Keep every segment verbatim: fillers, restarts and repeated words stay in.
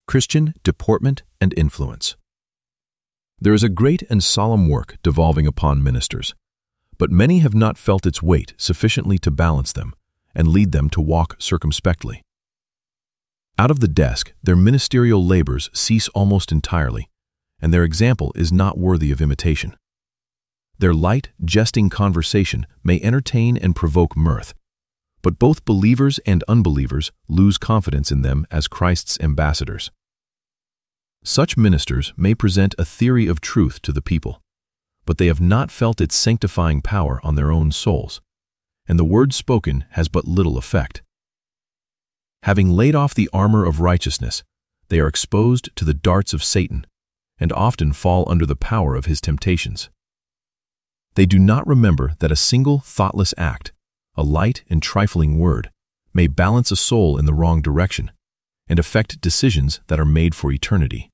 Christian deportment and influence. There is a great and solemn work devolving upon ministers, but many have not felt its weight sufficiently to balance them and lead them to walk circumspectly. Out of the desk, their ministerial labors cease almost entirely, and their example is not worthy of imitation. Their light, jesting conversation may entertain and provoke mirth, but both believers and unbelievers lose confidence in them as Christ's ambassadors. Such ministers may present a theory of truth to the people, but they have not felt its sanctifying power on their own souls, and the word spoken has but little effect. Having laid off the armor of righteousness, they are exposed to the darts of Satan, and often fall under the power of his temptations. They do not remember that a single thoughtless act, a light and trifling word, may balance a soul in the wrong direction and affect decisions that are made for eternity.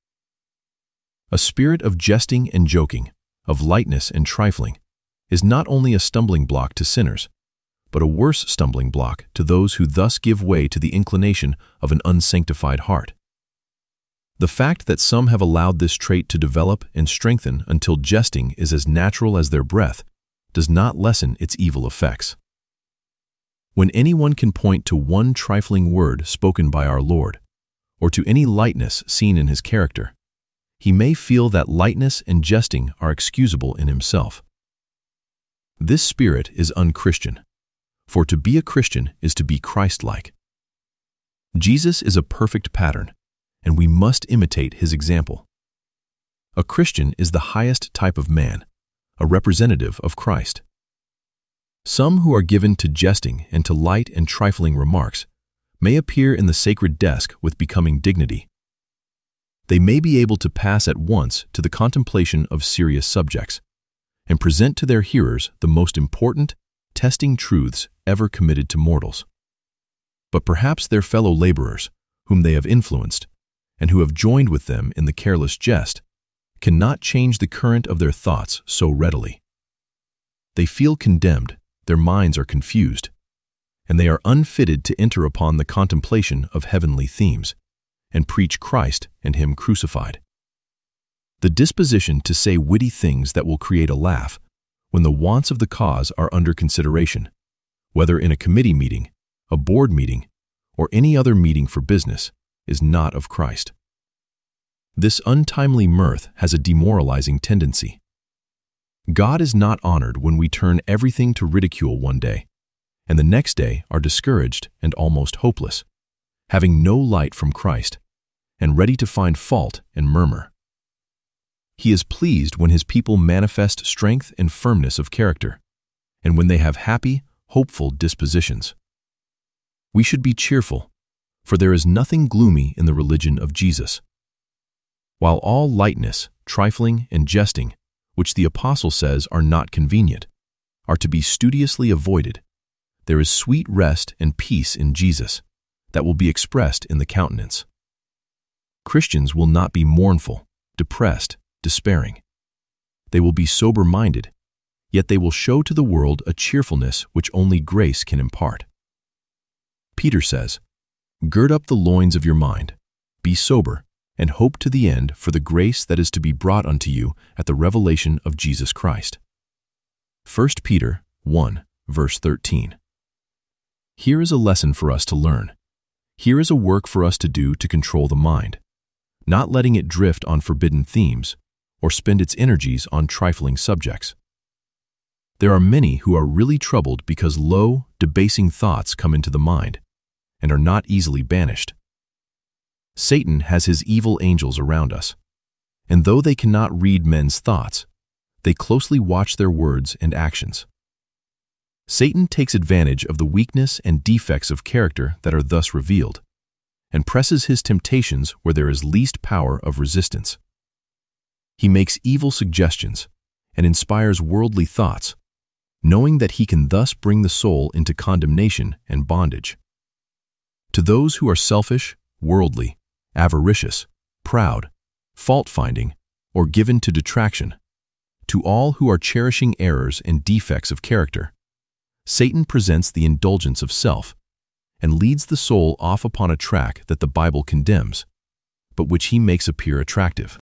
A spirit of jesting and joking, of lightness and trifling, is not only a stumbling block to sinners, but a worse stumbling block to those who thus give way to the inclination of an unsanctified heart. The fact that some have allowed this trait to develop and strengthen until jesting is as natural as their breath does not lessen its evil effects. When anyone can point to one trifling word spoken by our Lord, or to any lightness seen in his character, he may feel that lightness and jesting are excusable in himself. This spirit is unchristian, for to be a Christian is to be Christ-like. Jesus is a perfect pattern, and we must imitate his example. A Christian is the highest type of man, a representative of Christ. Some who are given to jesting and to light and trifling remarks may appear in the sacred desk with becoming dignity. They may be able to pass at once to the contemplation of serious subjects and present to their hearers the most important, testing truths ever committed to mortals. But perhaps their fellow laborers, whom they have influenced, and who have joined with them in the careless jest, cannot change the current of their thoughts so readily. They feel condemned, their minds are confused, and they are unfitted to enter upon the contemplation of heavenly themes and preach Christ and him crucified. The disposition to say witty things that will create a laugh when the wants of the cause are under consideration, whether in a committee meeting, a board meeting, or any other meeting for business, is not of Christ. This untimely mirth has a demoralizing tendency. God is not honored when we turn everything to ridicule one day, and the next day are discouraged and almost hopeless, having no light from Christ, and ready to find fault and murmur. He is pleased when his people manifest strength and firmness of character, and when they have happy, hopeful dispositions. We should be cheerful, for there is nothing gloomy in the religion of Jesus. While all lightness, trifling, and jesting, which the apostle says are not convenient, are to be studiously avoided, there is sweet rest and peace in Jesus that will be expressed in the countenance. Christians will not be mournful, depressed, despairing. They will be sober-minded, yet they will show to the world a cheerfulness which only grace can impart. Peter says, "Gird up the loins of your mind, be sober, and hope to the end for the grace that is to be brought unto you at the revelation of Jesus Christ." First Peter one, verse thirteen. Here is a lesson for us to learn. Here is a work for us to do to control the mind, not letting it drift on forbidden themes or spend its energies on trifling subjects. There are many who are really troubled because low, debasing thoughts come into the mind and are not easily banished. Satan has his evil angels around us, and though they cannot read men's thoughts, they closely watch their words and actions. Satan takes advantage of the weakness and defects of character that are thus revealed, and presses his temptations where there is least power of resistance. He makes evil suggestions and inspires worldly thoughts, knowing that he can thus bring the soul into condemnation and bondage. To those who are selfish, worldly, avaricious, proud, fault-finding, or given to detraction, to all who are cherishing errors and defects of character, Satan presents the indulgence of self and leads the soul off upon a track that the Bible condemns, but which he makes appear attractive.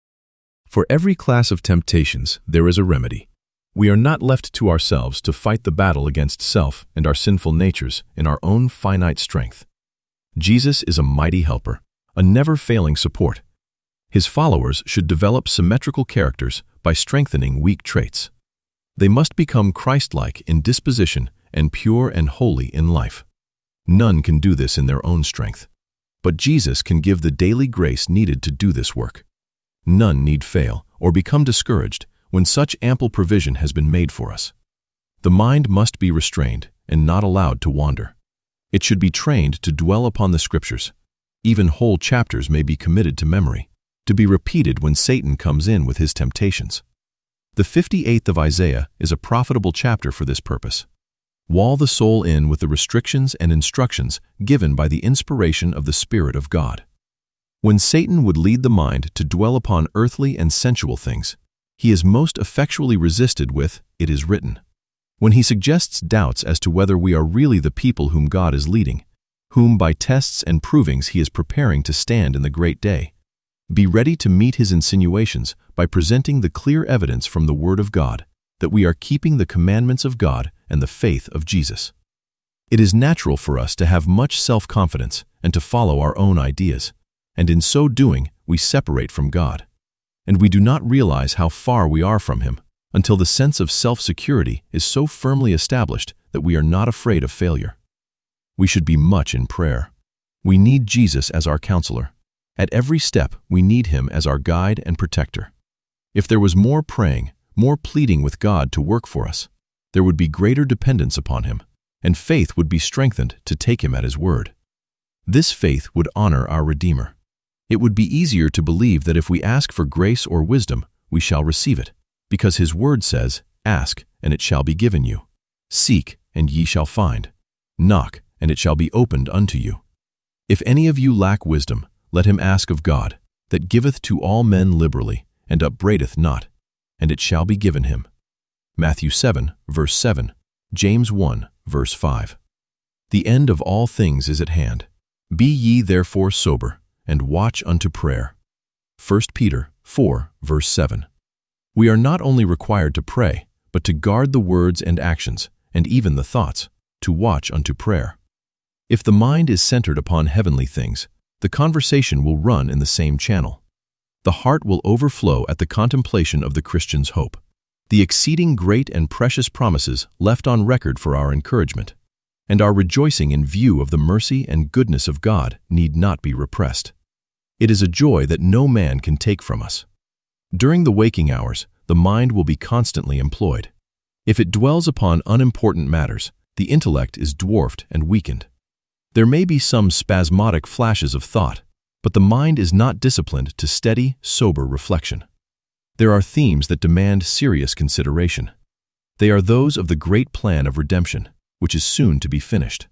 For every class of temptations, there is a remedy. We are not left to ourselves to fight the battle against self and our sinful natures in our own finite strength. Jesus is a mighty helper, a never-failing support. His followers should develop symmetrical characters by strengthening weak traits. They must become Christ-like in disposition and pure and holy in life. None can do this in their own strength, but Jesus can give the daily grace needed to do this work. None need fail or become discouraged when such ample provision has been made for us. The mind must be restrained and not allowed to wander. It should be trained to dwell upon the Scriptures. Even whole chapters may be committed to memory, to be repeated when Satan comes in with his temptations. The fifty-eighth of Isaiah is a profitable chapter for this purpose. Wall the soul in with the restrictions and instructions given by the inspiration of the Spirit of God. When Satan would lead the mind to dwell upon earthly and sensual things, he is most effectually resisted with, "It is written." When he suggests doubts as to whether we are really the people whom God is leading, whom by tests and provings he is preparing to stand in the great day, be ready to meet his insinuations by presenting the clear evidence from the Word of God that we are keeping the commandments of God and the faith of Jesus. It is natural for us to have much self-confidence and to follow our own ideas, and in so doing we separate from God. And we do not realize how far we are from Him until the sense of self-security is so firmly established that we are not afraid of failure. We should be much in prayer. We need Jesus as our counselor. At every step, we need Him as our guide and protector. If there was more praying, more pleading with God to work for us, there would be greater dependence upon Him, and faith would be strengthened to take Him at His word. This faith would honor our Redeemer. It would be easier to believe that if we ask for grace or wisdom, we shall receive it, because His word says, "Ask, and it shall be given you. Seek, and ye shall find. Knock, and it shall be opened unto you. If any of you lack wisdom, let him ask of God, that giveth to all men liberally, and upbraideth not, and it shall be given him." Matthew seven, verse seven, James one, verse five. The end of all things is at hand. Be ye therefore sober, and watch unto prayer. First Peter four, verse seven. We are not only required to pray, but to guard the words and actions, and even the thoughts, to watch unto prayer. If the mind is centered upon heavenly things, the conversation will run in the same channel. The heart will overflow at the contemplation of the Christian's hope, the exceeding great and precious promises left on record for our encouragement, and our rejoicing in view of the mercy and goodness of God need not be repressed. It is a joy that no man can take from us. During the waking hours, the mind will be constantly employed. If it dwells upon unimportant matters, the intellect is dwarfed and weakened. There may be some spasmodic flashes of thought, but the mind is not disciplined to steady, sober reflection. There are themes that demand serious consideration. They are those of the great plan of redemption, which is soon to be finished.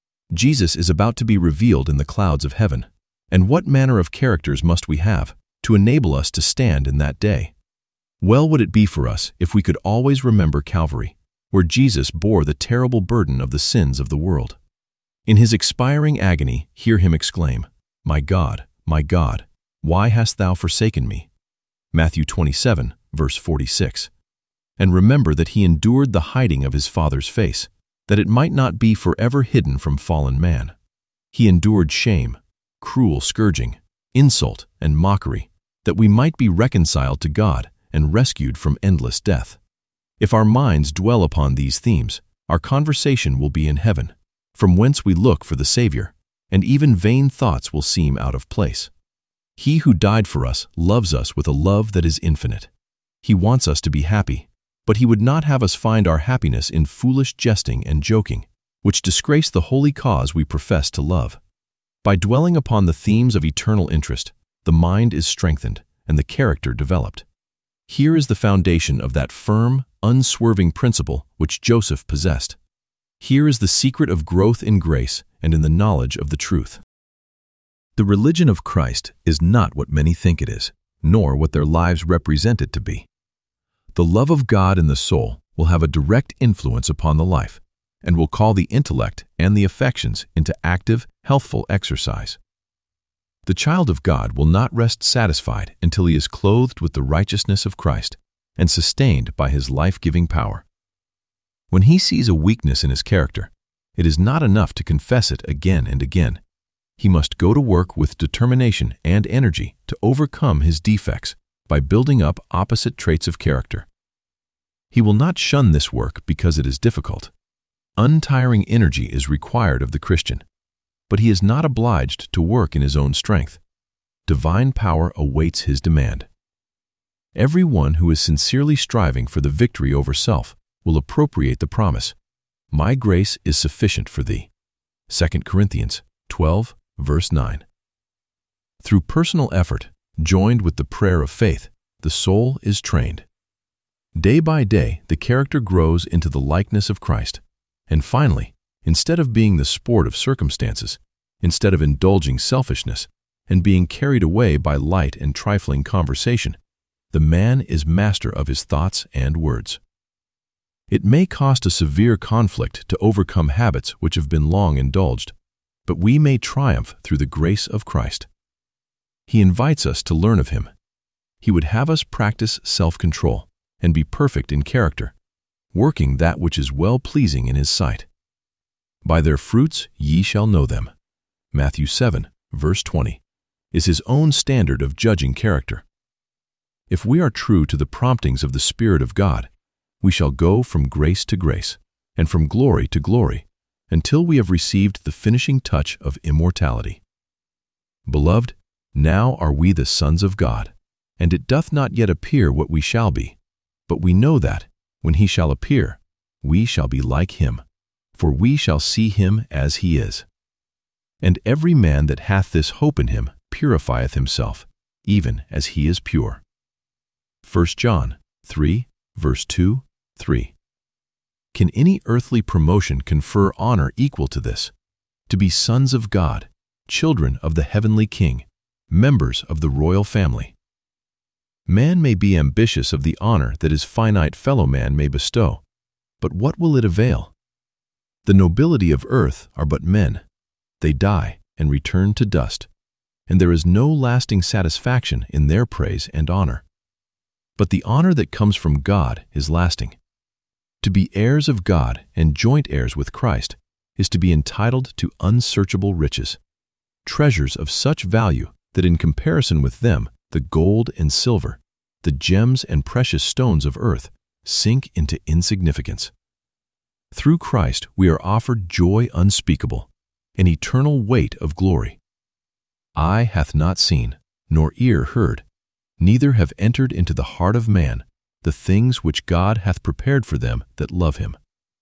Jesus is about to be revealed in the clouds of heaven, and what manner of characters must we have to enable us to stand in that day? Well would it be for us if we could always remember Calvary, where Jesus bore the terrible burden of the sins of the world. In His expiring agony, hear Him exclaim, "My God, my God, why hast Thou forsaken me?" Matthew twenty-seven, verse forty-six. And remember that He endured the hiding of His Father's face, that it might not be forever hidden from fallen man. He endured shame, cruel scourging, insult, and mockery, that we might be reconciled to God and rescued from endless death. If our minds dwell upon these themes, our conversation will be in heaven, from whence we look for the Savior, and even vain thoughts will seem out of place. He who died for us loves us with a love that is infinite. He wants us to be happy, but He would not have us find our happiness in foolish jesting and joking, which disgrace the holy cause we profess to love. By dwelling upon the themes of eternal interest, the mind is strengthened and the character developed. Here is the foundation of that firm, unswerving principle which Joseph possessed. Here is the secret of growth in grace and in the knowledge of the truth. The religion of Christ is not what many think it is, nor what their lives represent it to be. The love of God in the soul will have a direct influence upon the life, and will call the intellect and the affections into active, healthful exercise. The child of God will not rest satisfied until he is clothed with the righteousness of Christ and sustained by his life-giving power. When he sees a weakness in his character, it is not enough to confess it again and again. He must go to work with determination and energy to overcome his defects by building up opposite traits of character. He will not shun this work because it is difficult. Untiring energy is required of the Christian, but he is not obliged to work in his own strength. Divine power awaits his demand. Everyone who is sincerely striving for the victory over self will appropriate the promise, "My grace is sufficient for thee." Second Corinthians twelve, verse nine. Through personal effort, joined with the prayer of faith, the soul is trained. Day by day, the character grows into the likeness of Christ, and finally, instead of being the sport of circumstances, instead of indulging selfishness and being carried away by light and trifling conversation, the man is master of his thoughts and words. It may cost a severe conflict to overcome habits which have been long indulged, but we may triumph through the grace of Christ. He invites us to learn of him. He would have us practice self-control and be perfect in character, working that which is well-pleasing in his sight. By their fruits ye shall know them. Matthew seven, verse twenty, is his own standard of judging character. If we are true to the promptings of the Spirit of God, we shall go from grace to grace and from glory to glory until we have received the finishing touch of immortality. Beloved, now are we the sons of God, and it doth not yet appear what we shall be, but we know that, when he shall appear, we shall be like him, for we shall see him as he is. And every man that hath this hope in him purifieth himself, even as he is pure. First John three, verse two, three. Can any earthly promotion confer honor equal to this? To be sons of God, children of the heavenly King, members of the royal family. Man may be ambitious of the honor that his finite fellow man may bestow, but what will it avail? The nobility of earth are but men. They die and return to dust, and there is no lasting satisfaction in their praise and honor. But the honor that comes from God is lasting. To be heirs of God and joint heirs with Christ is to be entitled to unsearchable riches, treasures of such value that in comparison with them, the gold and silver, the gems and precious stones of earth, sink into insignificance. Through Christ we are offered joy unspeakable, an eternal weight of glory. Eye hath not seen, nor ear heard, neither have entered into the heart of man the things which God hath prepared for them that love him.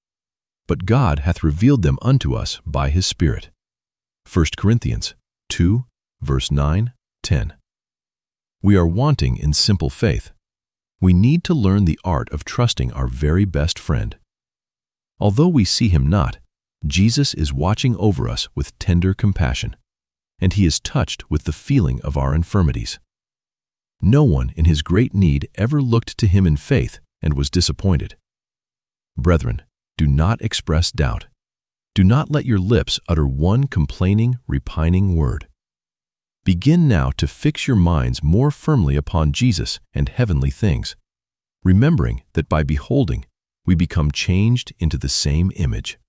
But God hath revealed them unto us by his Spirit. First Corinthians two, verse nine, ten. We are wanting in simple faith. We need to learn the art of trusting our very best friend. Although we see him not, Jesus is watching over us with tender compassion, and he is touched with the feeling of our infirmities. No one in his great need ever looked to him in faith and was disappointed. Brethren, do not express doubt. Do not let your lips utter one complaining, repining word. Begin now to fix your minds more firmly upon Jesus and heavenly things, remembering that by beholding, we become changed into the same image.